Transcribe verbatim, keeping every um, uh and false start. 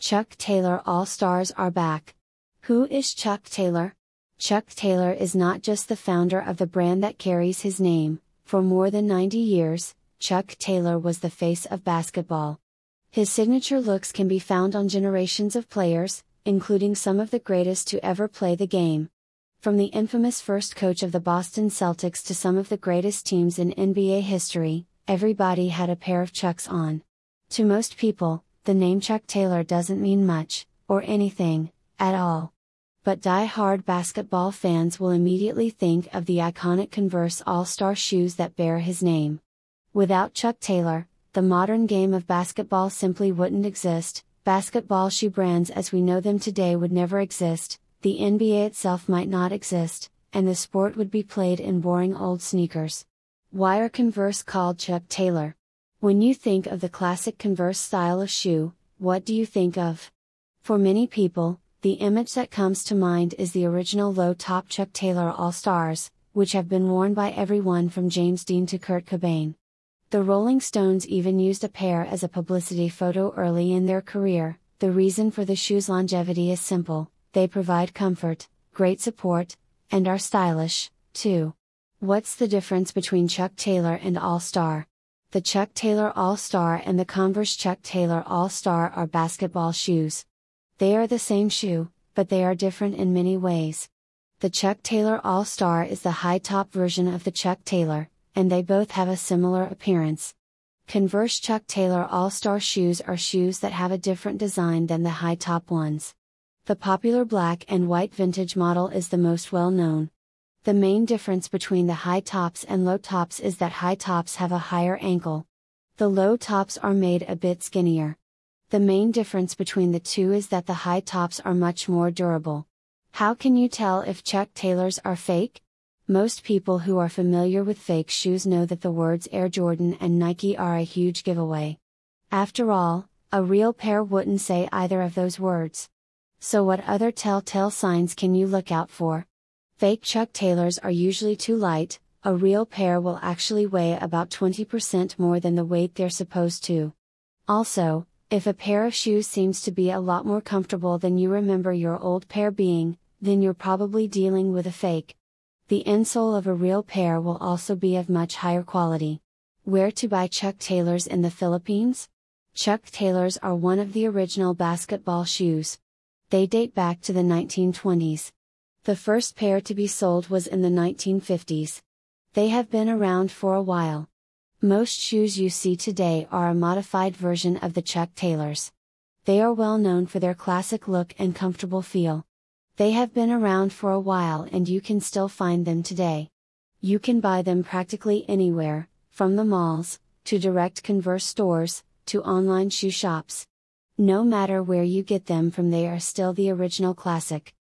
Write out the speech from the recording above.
Chuck Taylor All-Stars are back. Who is Chuck Taylor? Chuck Taylor is not just the founder of the brand that carries his name. For more than ninety years, Chuck Taylor was the face of basketball. His signature looks can be found on generations of players, including some of the greatest to ever play the game. From the infamous first coach of the Boston Celtics to some of the greatest teams in N B A history, everybody had a pair of Chucks on. To most people, the name Chuck Taylor doesn't mean much, or anything, at all. But die-hard basketball fans will immediately think of the iconic Converse All-Star shoes that bear his name. Without Chuck Taylor, the modern game of basketball simply wouldn't exist. Basketball shoe brands as we know them today would never exist, the N B A itself might not exist, and the sport would be played in boring old sneakers. Why are Converse called Chuck Taylor? When you think of the classic Converse style of shoe, what do you think of? For many people, the image that comes to mind is the original low-top Chuck Taylor All-Stars, which have been worn by everyone from James Dean to Kurt Cobain. The Rolling Stones even used a pair as a publicity photo early in their career. The reason for the shoe's longevity is simple: they provide comfort, great support, and are stylish, too. What's the difference between Chuck Taylor and All-Star? The Chuck Taylor All-Star and the Converse Chuck Taylor All-Star are basketball shoes. They are the same shoe, but they are different in many ways. The Chuck Taylor All-Star is the high-top version of the Chuck Taylor, and they both have a similar appearance. Converse Chuck Taylor All-Star shoes are shoes that have a different design than the high-top ones. The popular black and white vintage model is the most well-known. The main difference between the high tops and low tops is that high tops have a higher ankle. The low tops are made a bit skinnier. The main difference between the two is that the high tops are much more durable. How can you tell if Chuck Taylors are fake? Most people who are familiar with fake shoes know that the words Air Jordan and Nike are a huge giveaway. After all, a real pair wouldn't say either of those words. So what other telltale signs can you look out for? Fake Chuck Taylors are usually too light. A real pair will actually weigh about twenty percent more than the weight they're supposed to. Also, if a pair of shoes seems to be a lot more comfortable than you remember your old pair being, then you're probably dealing with a fake. The insole of a real pair will also be of much higher quality. Where to buy Chuck Taylors in the Philippines? Chuck Taylors are one of the original basketball shoes. They date back to the nineteen twenties. The first pair to be sold was in the nineteen fifties. They have been around for a while. Most shoes you see today are a modified version of the Chuck Taylors. They are well known for their classic look and comfortable feel. They have been around for a while and you can still find them today. You can buy them practically anywhere, from the malls, to direct Converse stores, to online shoe shops. No matter where you get them from, they are still the original classic.